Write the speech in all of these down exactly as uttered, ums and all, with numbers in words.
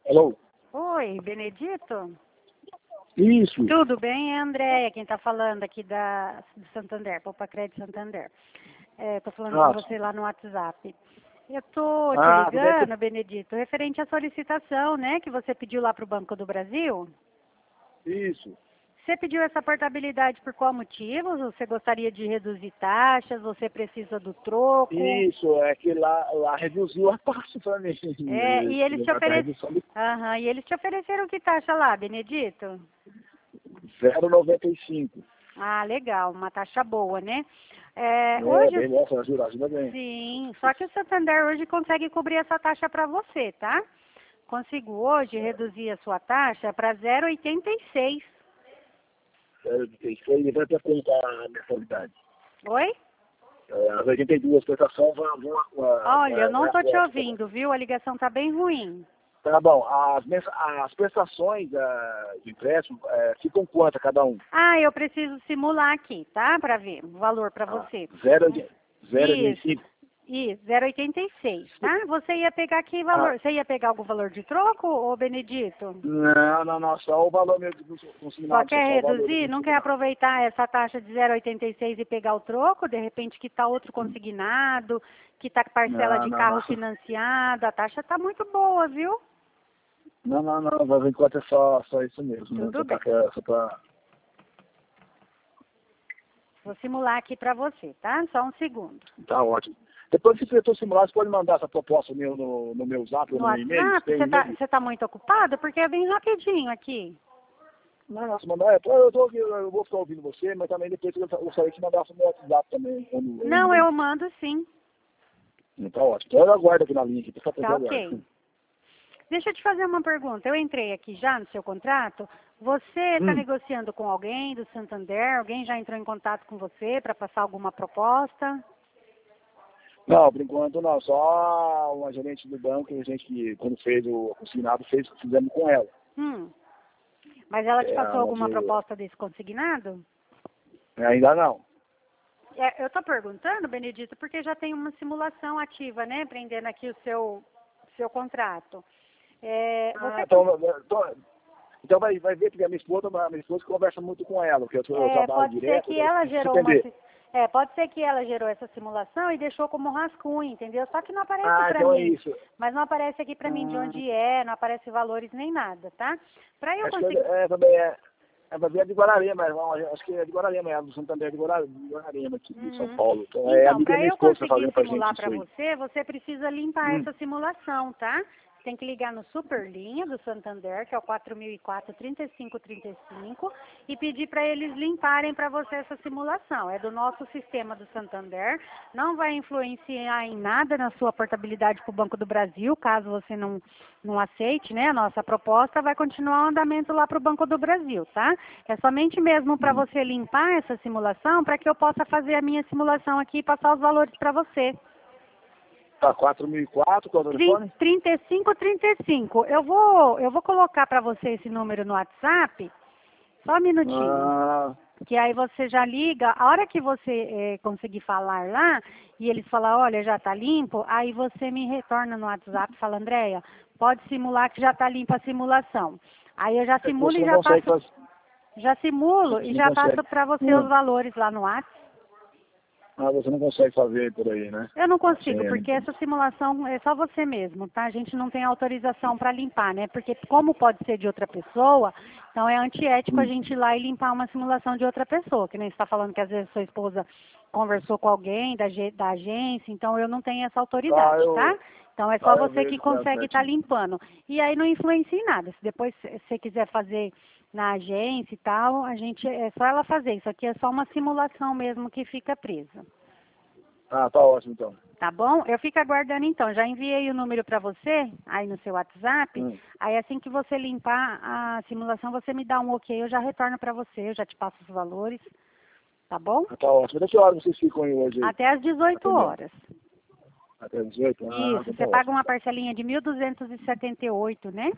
Alô? Oi, Benedito? Isso. Tudo bem? É a Andréia, quem está falando aqui da, do Santander, Poupa Crédito Santander. Estou falando Ah, com você lá no WhatsApp. Eu estou te ah, tudo bem. ligando, Benedito, referente à solicitação, né, que você pediu lá para o Banco do Brasil. Isso. Você pediu essa portabilidade por qual motivo? Você gostaria de reduzir taxas? Você precisa do troco? Isso, é que lá, lá reduziu a taxa para mim. É, e eles te A ofereceram... redução de Aham, e eles te ofereceram que taxa lá, Benedito? zero vírgula noventa e cinco. Ah, legal, uma taxa boa, né? É, É, hoje, bem, nossa, ajuda, ajuda bem. sim, só que o Santander hoje consegue cobrir essa taxa para você, tá? Consigo hoje reduzir a sua taxa para zero vírgula oitenta e seis. É, isso aí vai ter conta a mensalidade. Oi? É, as oitenta e duas prestações vão... vão, vão Olha, eu não vai, tô te vai, ouvindo, viu? A ligação tá bem ruim. Tá bom, as, mens- as prestações ah, de empréstimo é, ficam quanto a cada um? Ah, eu preciso simular aqui, tá? Para ver o valor para Ah, você. zero vírgula vinte e Isso, cinco. isso, zero vírgula oitenta e seis, tá? Você ia pegar que Ah, valor? Você ia pegar algum valor de troco, ô Benedito? não, não, não, só o valor mesmo do Só consignado, só, quer só o valor do reduzir? Não quer consignado. aproveitar essa taxa de zero vírgula oitenta e seis e pegar o troco? De repente que está outro consignado, que está com parcela Não, de não, carro não. financiado, a taxa está muito boa, viu? Não, não, não, mas enquanto é só, só isso mesmo, né? Tudo Só bem. pra, só pra... Vou simular aqui para você, tá? Só um segundo. Tá ótimo. Depois que você for simular, você pode mandar essa proposta meu no, no meu zap ou No no meu e-mail? Você WhatsApp, tem você tá, e-mail? você tá muito ocupado? Porque é bem rapidinho aqui. Não, não, se mandar, é, eu, tô, aqui, eu vou ficar ouvindo você, mas também depois eu gostaria que mandasse no meu WhatsApp também. Ou no, ou Não, no, eu mando sim. tá ótimo. Então eu aguardo aqui na linha, aqui, só pra eu Tá aguardo. ok. Deixa eu te fazer uma pergunta. Eu entrei aqui já no seu contrato. Você está Hum. negociando com alguém do Santander? Alguém já entrou em contato com você para passar alguma proposta? Não, por enquanto não, só uma gerente do banco, a gente que quando fez o consignado, fez, fizemos com ela. Hum. Mas ela te É, passou ela alguma que- proposta desse consignado? ainda não. É, eu estou perguntando, Benedito, porque já tem uma simulação ativa, né? Prendendo aqui o seu, seu contrato. É, Ah, você então, então, então vai, vai ver que a minha esposa, a minha esposa conversa muito com ela, porque eu, eu É, trabalho pode ser direto, que eu ela preciso gerou uma entender. si- é, pode ser que ela gerou essa simulação e deixou como rascunho, entendeu? Só que não aparece Ah, para então é mim. isso. Mas não aparece aqui para mim de Hum, onde é, não aparece valores nem nada, tá? Para eu acho que conseguir. é, é, também é, é, vai ver é de Guararema, não, acho que é de Guararema, é do Santander de Guararema, de Guararema aqui de São Uhum. Paulo. Então é a Então, amiga da para minha eu esposa que tá conseguir fazendo pra gente simular isso para aí. você, você precisa limpar Hum. essa simulação, tá? Tem que ligar no Superlinha do Santander, que é o quatro mil e quatro, trinta e cinco trinta e cinco, e pedir para eles limparem para você essa simulação. É do nosso sistema do Santander, não vai influenciar em nada na sua portabilidade para o Banco do Brasil, caso você não, não aceite, né, a nossa proposta, vai continuar o andamento lá para o Banco do Brasil, tá? É somente mesmo para Hum. você limpar essa simulação, para que eu possa fazer a minha simulação aqui e passar os valores para você. Tá, quatro mil e quatro, qual é o telefone? trinta e cinco trinta e cinco. Eu vou, eu vou colocar para você esse número no WhatsApp. Só um minutinho. Ah, Que aí você já liga. A hora que você eh, conseguir falar lá e eles falar, olha, já está limpo, aí você me retorna no WhatsApp e fala, Andréia, pode simular que já está limpa a simulação. Aí eu já é que simulo você e não já consegue passo, fazer, já simulo você e não já passo consegue. para você os Hum. valores lá no WhatsApp. Ah, você não consegue fazer por aí, né? Eu não consigo, Assim, porque essa simulação é só você mesmo, tá? A gente não tem autorização para limpar, né? Porque como pode ser de outra pessoa, então é antiético a hum. gente ir lá e limpar uma simulação de outra pessoa, que nem você está falando que às vezes sua esposa conversou com alguém da, ge- da agência, então eu não tenho essa Ah, autoridade, tá? eu, Então é só ah, eu você que vejo com ela consegue estar certinho. limpando. E aí não influencia em nada. Se depois você quiser fazer na agência e tal, a gente é só ela fazer. Isso aqui é só uma simulação mesmo que fica presa. Ah, tá ótimo então. Tá bom? Eu fico aguardando então. Já enviei o número para você, aí no seu WhatsApp. Hum. Aí assim que você limpar a simulação, você me dá um ok, eu já retorno para você, eu já te passo os valores. Tá bom? Ah, tá ótimo. Até que horas vocês ficam aí hoje aí? Até às dezoito Atendendo? horas. Até as dezoito? Ah, Isso, então você tá paga ótimo. uma parcelinha de mil duzentos e setenta e oito, né?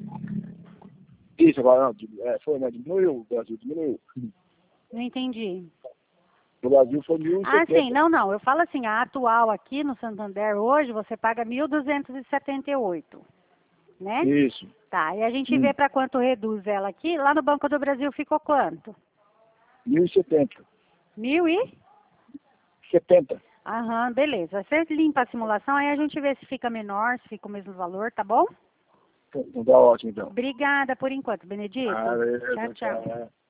Isso, agora não, di- é, foi, né? Diminuiu, o Brasil diminuiu. Não entendi. No Brasil foi mil e Ah, sim, setenta. não, não. Eu falo assim, a atual aqui no Santander hoje, você paga mil duzentos e setenta e oito. né? Isso. Tá, e a gente Hum. vê para quanto reduz ela aqui. Lá no Banco do Brasil ficou quanto? mil e setenta. Mil e? setenta. Aham, beleza. Você limpa a simulação, aí a gente vê se fica menor, se fica o mesmo valor, tá bom? Então tá ótimo, então. Obrigada por enquanto, Benedito. Ah, beleza, Tchau, tchau. tchau.